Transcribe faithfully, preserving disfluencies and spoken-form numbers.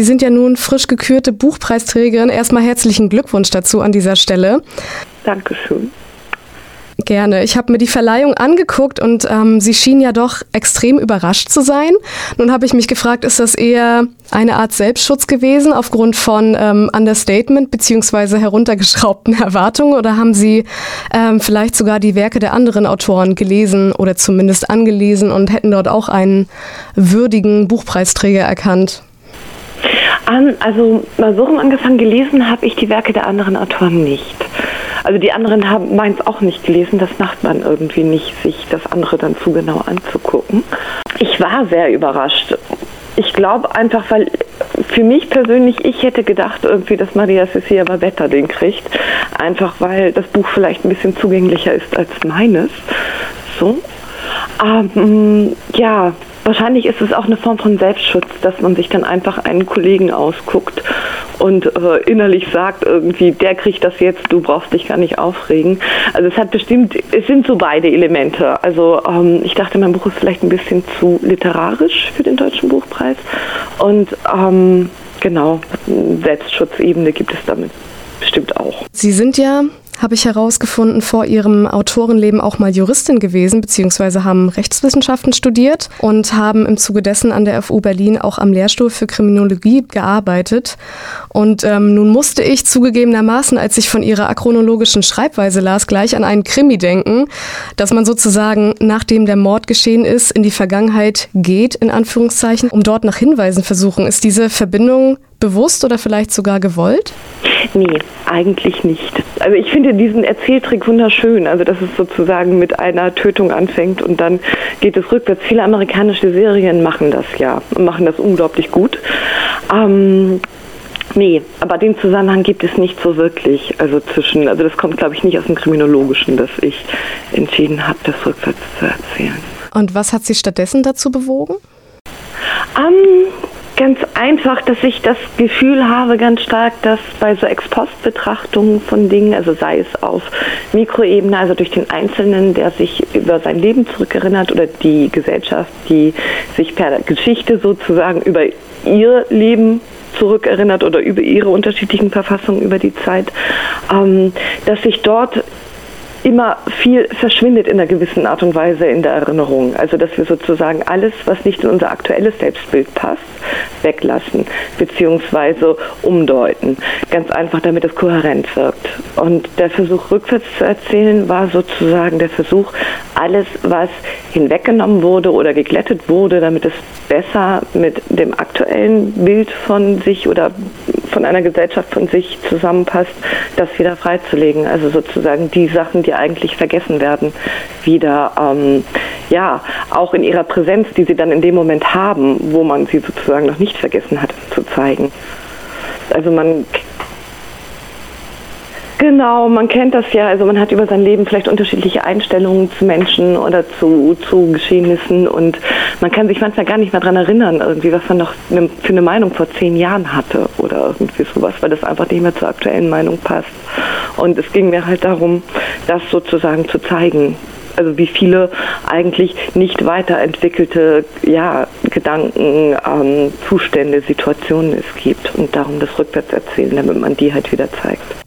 Sie sind ja nun frisch gekürte Buchpreisträgerin. Erstmal herzlichen Glückwunsch dazu an dieser Stelle. Dankeschön. Gerne. Ich habe mir die Verleihung angeguckt und ähm, Sie schienen ja doch extrem überrascht zu sein. Nun habe ich mich gefragt, ist das eher eine Art Selbstschutz gewesen aufgrund von ähm, Understatement bzw. heruntergeschraubten Erwartungen, oder haben Sie ähm, vielleicht sogar die Werke der anderen Autoren gelesen oder zumindest angelesen und hätten dort auch einen würdigen Buchpreisträger erkannt? Um, also mal so rum angefangen, gelesen habe ich die Werke der anderen Autoren nicht. Also die anderen haben meins auch nicht gelesen, das macht man irgendwie nicht, sich das andere dann zu genau anzugucken. Ich war sehr überrascht. Ich glaube einfach, weil für mich persönlich, ich hätte gedacht irgendwie, dass Maria Cecilia Barbetta den kriegt. Einfach weil das Buch vielleicht ein bisschen zugänglicher ist als meines. So. Ähm, ja, wahrscheinlich ist es auch eine Form von Selbstschutz, dass man sich dann einfach einen Kollegen ausguckt und äh, innerlich sagt irgendwie, der kriegt das jetzt, du brauchst dich gar nicht aufregen. Also es hat bestimmt, es sind so beide Elemente. Also ähm, ich dachte, mein Buch ist vielleicht ein bisschen zu literarisch für den Deutschen Buchpreis und ähm, genau, Selbstschutzebene gibt es damit bestimmt auch. Sie sind ja, habe ich herausgefunden, vor Ihrem Autorenleben auch mal Juristin gewesen, beziehungsweise haben Rechtswissenschaften studiert und haben im Zuge dessen an der F U Berlin auch am Lehrstuhl für Kriminologie gearbeitet. Und ähm, nun musste ich zugegebenermaßen, als ich von Ihrer achronologischen Schreibweise las, gleich an einen Krimi denken, dass man sozusagen, nachdem der Mord geschehen ist, in die Vergangenheit geht, in Anführungszeichen, um dort nach Hinweisen versuchen. Ist diese Verbindung bewusst oder vielleicht sogar gewollt? Nee, eigentlich nicht. Also ich finde diesen Erzähltrick wunderschön, also dass es sozusagen mit einer Tötung anfängt und dann geht es rückwärts. Viele amerikanische Serien machen das ja und machen das unglaublich gut. Ähm, nee, aber den Zusammenhang gibt es nicht so wirklich. Also zwischen, also das kommt, glaube ich, nicht aus dem Kriminologischen, dass ich entschieden habe, das rückwärts zu erzählen. Und was hat Sie stattdessen dazu bewogen? Ähm, Ganz einfach, dass ich das Gefühl habe ganz stark, dass bei so Ex-Post-Betrachtungen von Dingen, also sei es auf Mikroebene, also durch den Einzelnen, der sich über sein Leben zurückerinnert, oder die Gesellschaft, die sich per Geschichte sozusagen über ihr Leben zurückerinnert oder über ihre unterschiedlichen Verfassungen über die Zeit, ähm, dass sich dort immer viel verschwindet in einer gewissen Art und Weise in der Erinnerung. Also dass wir sozusagen alles, was nicht in unser aktuelles Selbstbild passt, weglassen bzw. umdeuten. Ganz einfach, damit es kohärent wirkt. Und der Versuch, rückwärts zu erzählen, war sozusagen der Versuch, alles, was hinweggenommen wurde oder geglättet wurde, damit es besser mit dem aktuellen Bild von sich oder von einer Gesellschaft von sich zusammenpasst, das wieder freizulegen. Also sozusagen die Sachen, die eigentlich vergessen werden, wieder ähm, ja auch in ihrer Präsenz, die sie dann in dem Moment haben, wo man sie sozusagen noch nicht vergessen hat, zu zeigen. Also man Genau, man kennt das ja, also man hat über sein Leben vielleicht unterschiedliche Einstellungen zu Menschen oder zu, zu Geschehnissen und man kann sich manchmal gar nicht mehr daran erinnern, irgendwie, was man noch eine, für eine Meinung vor zehn Jahren hatte oder irgendwie sowas, weil das einfach nicht mehr zur aktuellen Meinung passt. Und es ging mir halt darum, das sozusagen zu zeigen. Also wie viele eigentlich nicht weiterentwickelte ja, Gedanken, ähm, Zustände, Situationen es gibt und darum das rückwärts erzählen, damit man die halt wieder zeigt.